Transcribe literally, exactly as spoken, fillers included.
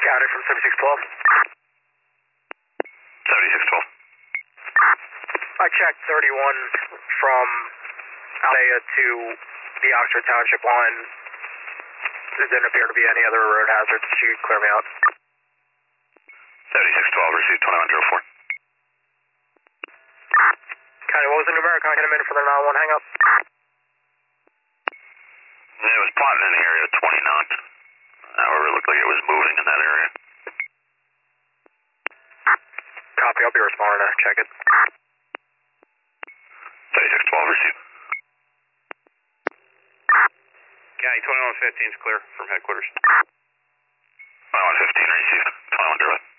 Got it from seventy-six twelve. seventy-six twelve. I checked thirty-one from Alea to the Oxford Township line. There didn't appear to be any other road hazards. She could clear me out. seventy-six twelve, received twenty-one oh four. County, what was the numeric I hit him in for the nine one hang up? It was plotting in the area of twenty knots. However, it looked like it was moving in that area. Copy, I'll be responding to check it. seventy-six twelve, received. County, twenty-one fifteen is clear from headquarters. twenty-one fifteen, received. twenty-one direct.